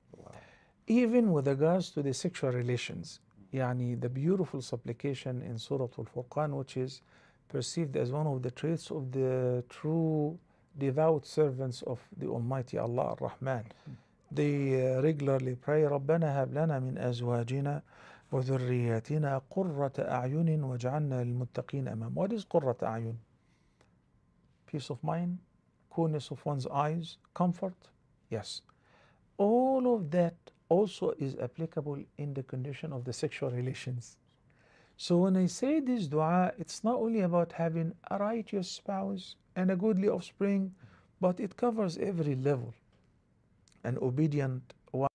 Even with regards to the sexual relations, yani the beautiful supplication in Surah Al-Furqan, which is perceived as one of the traits of the true devout servants of the Almighty Allah Ar-Rahman. They uh, regularly pray, رَبَّنَا هَبْ لَنَا مِنْ أَزْوَاجِنَا وَذُرِّيَّاتِنَا قُرَّةَ أَعْيُنٍ وَاجْعَلْنَا لِلْمُتَّقِينَ إِمَامًا. What is قُرَّةَ أَعْيُن? Peace of mind, coolness of one's eyes, comfort? Yes. All of that also is applicable in the condition of the sexual relations. So when I say this dua, it's not only about having a righteous spouse and a goodly offspring, but it covers every level. An obedient wife,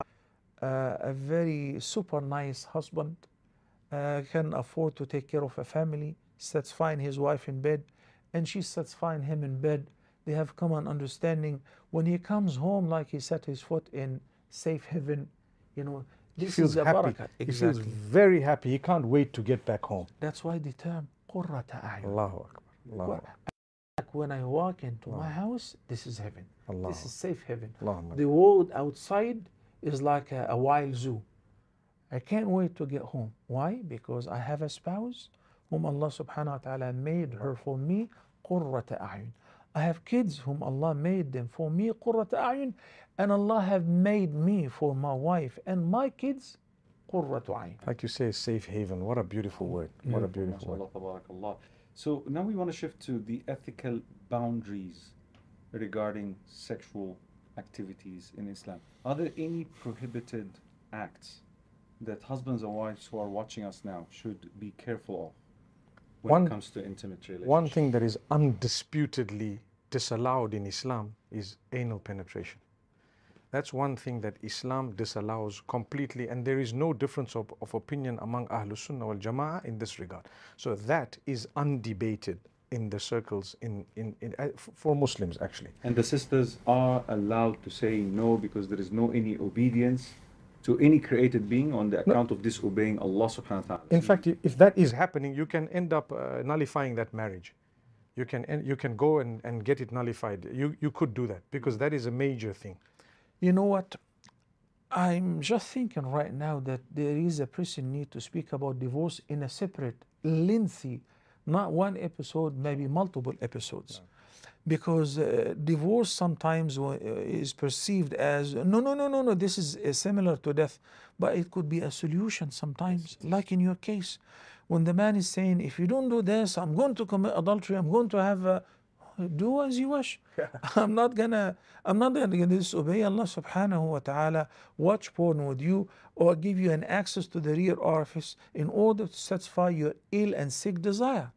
uh, a very super nice husband, uh, can afford to take care of a family, satisfying his wife in bed, and she's satisfying him in bed. They have common understanding. When he comes home, like he set his foot in safe haven, you know, He this feels is the happy. barakah. He Exactly. feels very happy. He can't wait to get back home. That's why the term قُرَّةَ أَعْيُن. Allahu Akbar. Allahu Well, Akbar. like when I walk into my Allah. house, this is heaven. Allah. This is safe heaven. Allahumma. The world outside is like a, a wild zoo. I can't wait to get home. Why? Because I have a spouse whom Allah subhanahu wa ta'ala made her for me, قُرَّةَ أَعْيُن. I have kids whom Allah made them for me, قُرَّةَ أَعْيُن. And Allah have made me for my wife and my kids, قُرَّةُ عَيْن. Like you say, safe haven. What a beautiful word. What a beautiful word. MashaAllah, tabarakallah. So now we want to shift to the ethical boundaries regarding sexual activities in Islam. Are there any prohibited acts that husbands and wives who are watching us now should be careful of when One- it comes to intimate relationships? One thing that is undisputedly disallowed in Islam is anal penetration. That's one thing that Islam disallows completely, and there is no difference of, of opinion among Ahlul Sunnah wal Jama'ah in this regard. So that is undebated in the circles in, in, in uh, f- for Muslims actually. And the sisters are allowed to say no because there is no any obedience to any created being on the account of disobeying Allah subhanahu wa ta'ala. In fact, i- if that is happening, you can end up uh, nullifying that marriage. You can en- you can go and, and get it nullified. You you could do that because that is a major thing. You know what? I'm just thinking right now that there is a pressing need to speak about divorce in a separate, lengthy, not one episode, maybe multiple episodes. Because uh, divorce sometimes wa- uh, is perceived as no, no, no, no, no, this is uh, similar to death, but it could be a solution sometimes, like in your case. When the man is saying, if you don't do this, I'm going to commit adultery, I'm going to have a do as you wish. I'm not gonna I'm not gonna disobey Allah subhanahu wa ta'ala, watch porn with you, or give you an access to the rear orifice in order to satisfy your ill and sick desire.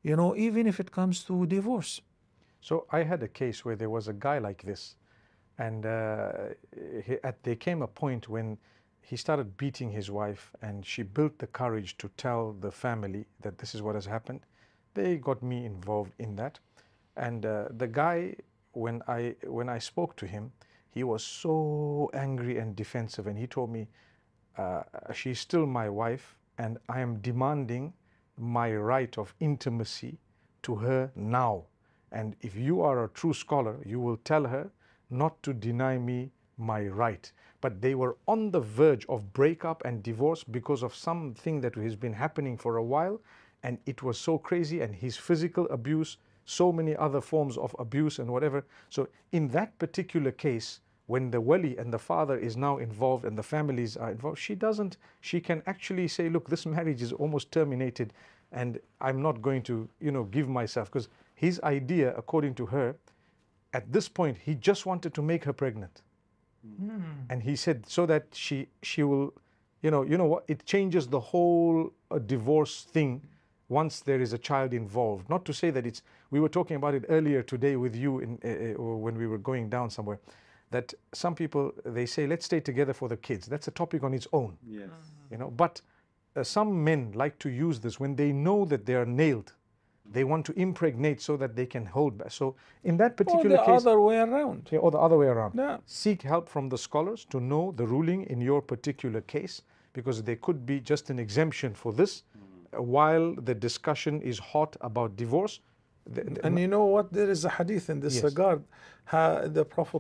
you know, even if it comes to divorce. So I had a case where there was a guy like this, and uh, he, at, there came a point when he started beating his wife, and she built the courage to tell the family that this is what has happened. They got me involved in that, and uh, the guy, when I when I spoke to him, he was so angry and defensive, and he told me, uh, she's still my wife, and I am demanding my right of intimacy to her now. And if you are a true scholar, you will tell her not to deny me my right. But they were on the verge of breakup and divorce because of something that has been happening for a while, and it was so crazy, and his physical abuse, so many other forms of abuse and whatever. So in that particular case, when the wali and the father is now involved and the families are involved, she doesn't, she can actually say, look, this marriage is almost terminated, and I'm not going to, you know, give myself, because his idea, according to her, at this point, he just wanted to make her pregnant. Mm. And he said, so that she she will, you know, you know what, it changes the whole uh, divorce thing once there is a child involved. Not to say that it's, we were talking about it earlier today with you in, uh, uh, when we were going down somewhere, that some people, they say, let's stay together for the kids. That's a topic on its own. Yes. You know, but uh, some men like to use this when they know that they are nailed. They want to impregnate so that they can hold back. So in that particular or the case, other way around. yeah, or the other way around. Yeah. Seek help from the scholars to know the ruling in your particular case, because there could be just an exemption for this, uh, while the discussion is hot about divorce. The, the, And you know what? There is a hadith in this Yes. regard. How the Prophet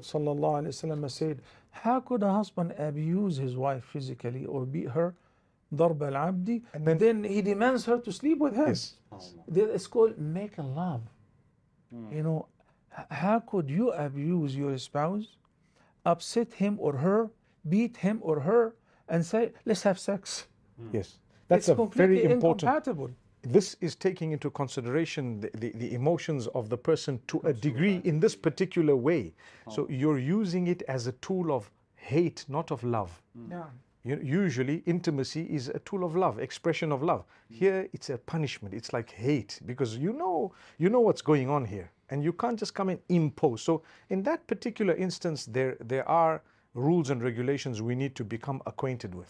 ﷺ said, how could a husband abuse his wife physically or beat her? ضرب العبد, And then- then he demands her to sleep with him. Yes. There- It's called making love. You know, h- how could you abuse your spouse, upset him or her, beat him or her, and say, let's have sex? Yes, that's It's a completely very important. incompatible. This is taking into consideration the, the, the emotions of the person to a degree in this particular way. So you're using it as a tool of hate, not of love. Yeah. You- Usually intimacy is a tool of love, expression of love. Here it's a punishment, it's like hate, because you know, you know what's going on here, and you can't just come and impose. So in that particular instance, there, there are rules and regulations we need to become acquainted with.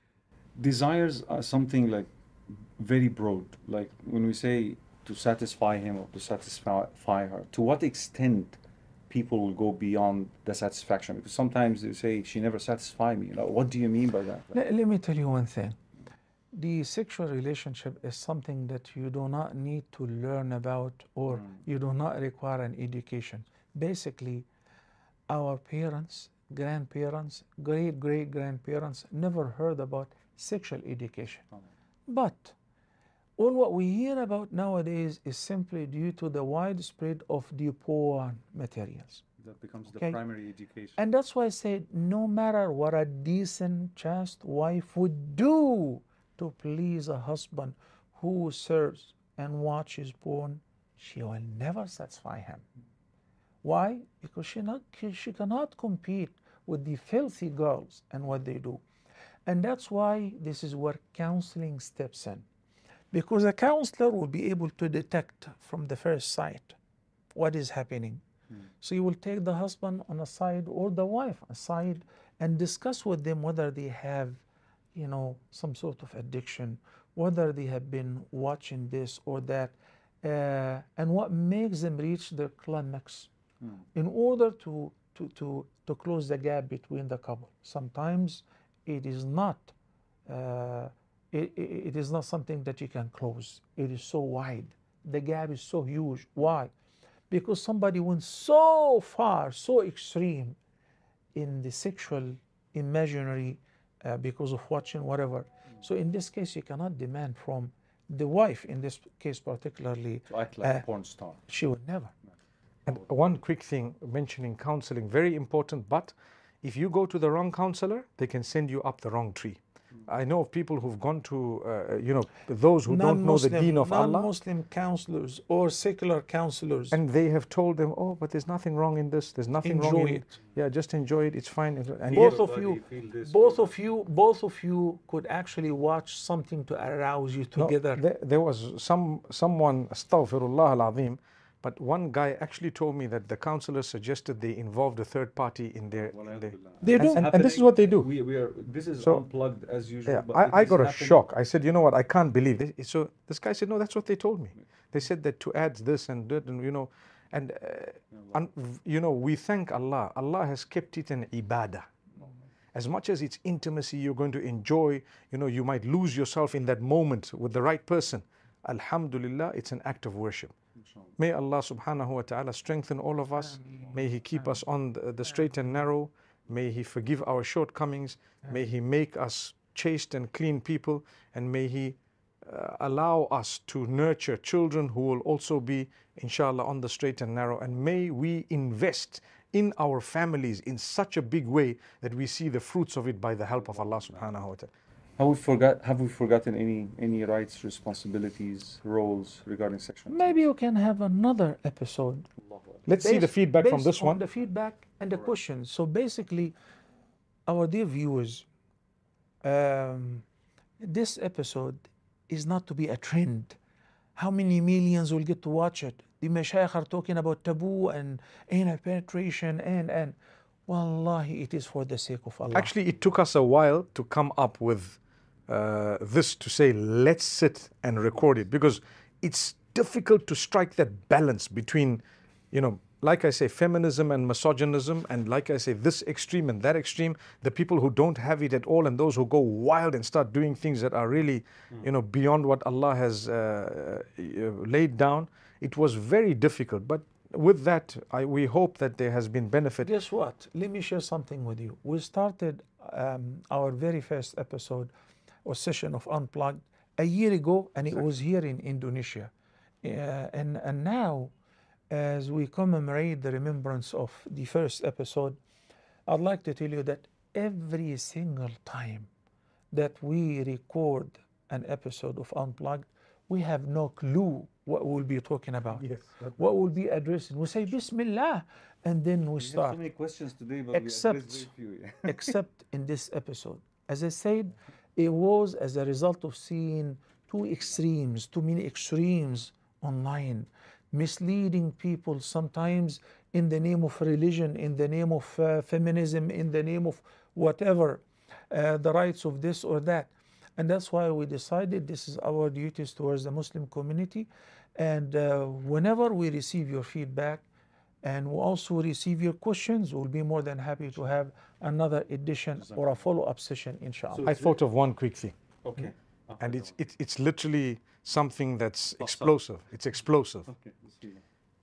Desires are something like very broad. Like when we say to satisfy him or to satisfy her, to what extent people will go beyond the satisfaction? Because sometimes they say, she never satisfied me. You know, what do you mean by that? Let, let me tell you one thing. The sexual relationship is something that you do not need to learn about, or you do not require an education. Basically, our parents, grandparents, great great grandparents never heard about sexual education. But all what we hear about nowadays is simply due to the widespread of the porn materials. That becomes Okay. the primary education. And that's why I said, no matter what a decent, chaste wife would do to please a husband who serves and watches porn, she will never satisfy him. Why? Because she, not, she cannot compete with the filthy girls and what they do. And that's why this is where counseling steps in. Because a counselor will be able to detect from the first sight what is happening. So you will take the husband on a side or the wife aside and discuss with them whether they have, you know, some sort of addiction, whether they have been watching this or that, uh, and what makes them reach their climax in order to, to, to, to close the gap between the couple. Sometimes it is not uh, it, it, it is not something that you can close. It is so wide. The gap is so huge. Why? Because somebody went so far, so extreme in the sexual imaginary uh, because of watching whatever. So in this case, you cannot demand from the wife, in this case particularly, To act like uh, a porn star. she would never. And one quick thing, mentioning counseling, very important, but if you go to the wrong counselor, they can send you up the wrong tree. I know of people who've gone to, uh, you know, those who don't know the deen of Allah. Non-Muslim counselors or secular counselors. And they have told them, oh, but there's nothing wrong in this. There's nothing wrong Enjoy in it. Yeah, just enjoy it. It's fine. And both yet- of you, both of you, both of you could actually watch something to arouse you No, together. there, there was some someone, astaghfirullah al-azim, but one guy actually told me that the counselor suggested they involved a third party in their. in their- They and, do. and, and this is what they do. We, we are, this is So- unplugged as usual. Yeah, but it I, I is got a happening. shock. I said, you know what? I can't believe this. So this guy said, no, that's what they told me. They said that to add this and that, and you know, and uh, un, you know, we thank Allah. Allah has kept it an ibadah. As much as it's intimacy, you're going to enjoy. You know, you might lose yourself in that moment with the right person. Alhamdulillah, it's an act of worship. May Allah subhanahu wa ta'ala strengthen all of us. May He keep us on the, the straight and narrow. May He forgive our shortcomings. May He make us chaste and clean people. And may He uh, allow us to nurture children who will also be, inshallah, on the straight and narrow. And may we invest in our families in such a big way that we see the fruits of it by the help of Allah subhanahu wa ta'ala. Have we forgot? Have we forgotten any any rights, responsibilities, roles regarding sexual? Maybe you can have another episode. Let's see the based- feedback from based this on one. The feedback and the questions. So basically, our dear viewers, um, this episode is not to be a trend. How many millions will get to watch it? The mashayikh are talking about taboo and anal penetration and and wallahi, it is for the sake of Allah. Actually, it took us a while to come up with uh, this to say, let's sit and record it, because it's difficult to strike that balance between, you know, like I say, feminism and misogynism, and like I say, this extreme and that extreme, the people who don't have it at all, and those who go wild and start doing things that are really, you know, beyond what Allah has uh, uh, laid down. It was very difficult, but with that, I, we hope that there has been benefit. Guess what? Let me share something with you. We started um, our very first episode or session of Unplugged a year ago, and it was here in Indonesia. Uh, and, and now, as we commemorate the remembrance of the first episode, I'd like to tell you that every single time that we record an episode of Unplugged, we have no clue what we'll be talking about, Yes. what we'll be addressing. We say Bismillah, and then we We have start. so many questions today, but Except- we addressed very few. Except in this episode. As I said, it was as a result of seeing two extremes, too many extremes online, misleading people sometimes in the name of religion, in the name of uh, feminism, in the name of whatever, uh, the rights of this or that. And that's why we decided this is our duties towards the Muslim community. And uh, whenever we receive your feedback, and we also receive your questions, we'll be more than happy to have another edition or a follow-up session, inshallah. I thought of one quick thing, Okay. and it's it, it's literally something that's explosive. It's explosive. Okay. Bismillah.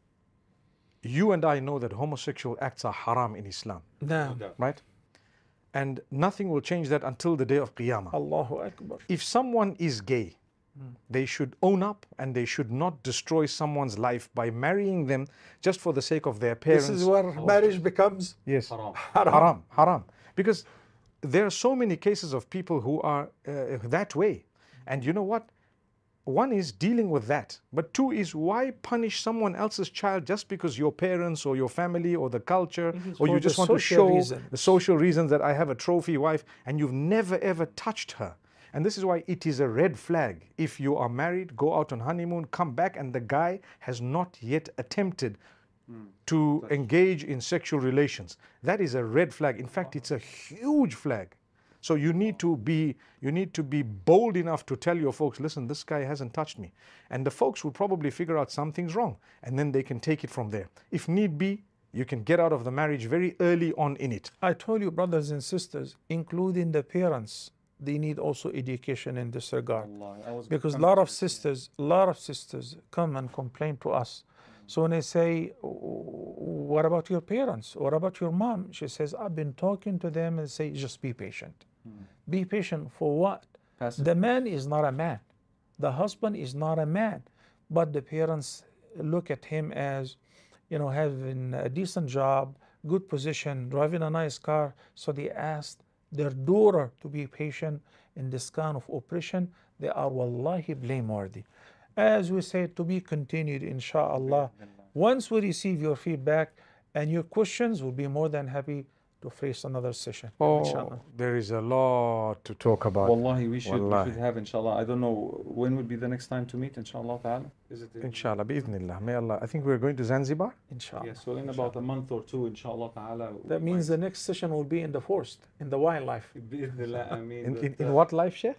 You and I know that homosexual acts are haram in Islam, Now, right? And nothing will change that until the day of Qiyamah. Allahu Akbar. If someone is gay, they should own up, and they should not destroy someone's life by marrying them just for the sake of their parents. This is where marriage becomes Yes. Haram. Haram, haram. Because there are so many cases of people who are uh, that way. And you know what? One is dealing with that. But two is, why punish someone else's child just because your parents or your family or the culture, or for you the just want to social show reason. the social reasons that I have a trophy wife and you've never ever touched her. And this is why it is a red flag. If you are married, go out on honeymoon, come back, and the guy has not yet attempted to engage in sexual relations. That is a red flag. In fact, it's a huge flag. So you need to be you need to be bold enough to tell your folks, listen, this guy hasn't touched me. And the folks will probably figure out something's wrong, and then they can take it from there. If need be, you can get out of the marriage very early on in it. I told you, brothers and sisters, including the parents, they need also education in this regard. Allah, I was Because a coming lot to of this. sisters, a lot of sisters come and complain to us. So when I say, what about your parents? What about your mom? She says, I've been talking to them and say, just be patient. Be patient for what? Passive. The man is not a man. The husband is not a man. But the parents look at him as, you know, having a decent job, good position, driving a nice car. So they asked their daughter to be patient in this kind of oppression, they are wallahi blameworthy. As we said, to be continued, inshallah. Once we receive your feedback and your questions, we'll be more than happy to face another session. Oh, inshallah. there is a lot to talk about. Wallahi, we should, Wallahi. we should have, inshallah. I don't know when would be the next time to meet, inshallah ta'ala. Is it? Inshallah, bi'idhnillah. May Allah. I think we're going to Zanzibar. Inshallah. Yeah, so in about a month or two, inshallah ta'ala. That means the next session will be in the forest, in the wildlife. Bi'idhnillah, I mean, In, in, that, in uh, what life, Sheikh?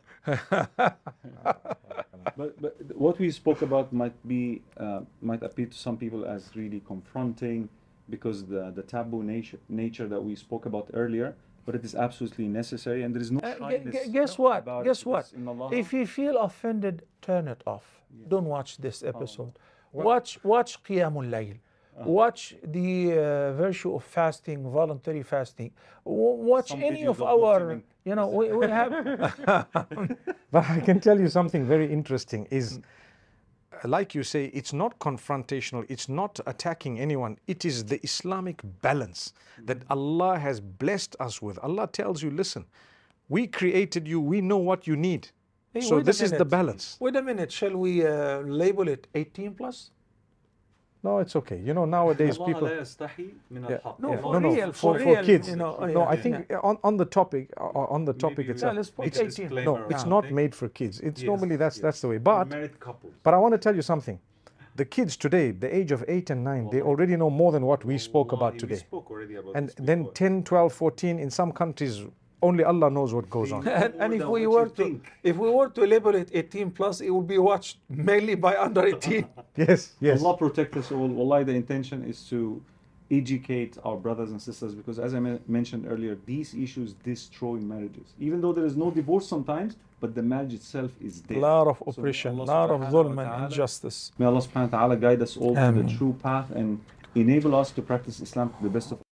But, but what we spoke about might be uh, might appear to some people as really confronting because the the taboo nature nature that we spoke about earlier. But it is absolutely necessary, and there is no Uh, gu- shyness gu- guess what? about Guess it. what? It's in Allah. If you feel offended, turn it off. Don't watch this episode. What- Watch watch Qiyamul Layl. Watch the uh, virtue of fasting, voluntary fasting. W- watch Some any videos of of our, Muslim- you know, we, we have. But I can tell you something very interesting is, uh, like you say, it's not confrontational, it's not attacking anyone. It is the Islamic balance that Allah has blessed us with. Allah tells you, listen, we created you, we know what you need. Hey, So wait a this is the minute. balance. Wait a minute. Shall we uh, label it eighteen plus? No, it's okay. You know, nowadays Allah people... لا يستحي من Yeah, الحق. No, yeah, for no, no, real, for, for for real, kids. you know, oh, no, yeah, I think on, on the topic, uh, on the topic Maybe we itself, Yeah, let's put make a eighteen. disclaimer no, it's around not it. made for kids. It's Yes, normally that's yes. that's the way. But Married couples. but I want to tell you something. The kids today, the age of eight and nine, they Wallahi. already know more than what we spoke about Wallahi, today. We spoke already about And this then before. ten, twelve, fourteen, in some countries, only Allah knows what goes on. And, and if More we than what were you to think. if we were to label it eighteen plus, it would be watched mainly by under eighteen. Yes, yes. Allah protect us all. Wallahi, the intention is to educate our brothers and sisters because, as I men- mentioned earlier, these issues destroy marriages. Even though there is no divorce sometimes, but the marriage itself is A dead. lot of So may oppression, Allah lot of subhanahu dhulm wa and ta'ala- injustice. May Allah subhanahu wa ta'ala guide us all to Ameen. the true path and enable us to practice Islam to the best of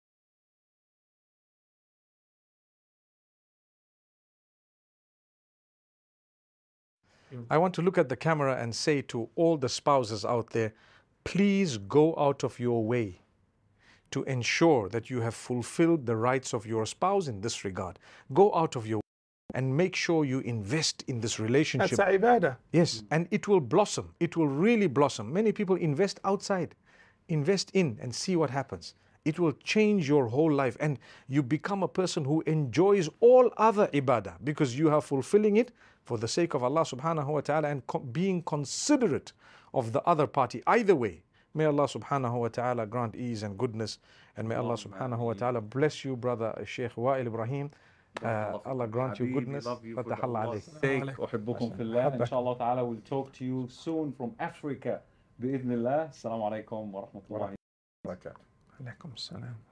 I want to look at the camera and say to all the spouses out there, please go out of your way to ensure that you have fulfilled the rights of your spouse in this regard. Go out of your way and make sure you invest in this relationship. That's ibadah. Yes, and it will blossom. It will really blossom. Many people invest outside, invest in and see what happens. It will change your whole life and you become a person who enjoys all other ibadah because you are fulfilling it for the sake of Allah subhanahu wa ta'ala and co- being considerate of the other party. Either way, may Allah subhanahu wa ta'ala grant ease and goodness, and may Allah subhanahu wa ta'ala bless you, brother Sheikh Wa'il Ibrahim. Uh, Allah grant you goodness. Fatah Allah alayk. sake. أحبكم في الله. Inshallah ta'ala we'll talk to you soon from Africa. بإذن الله. Assalamu alaikum wa rahmatullahi. Alaikum salam.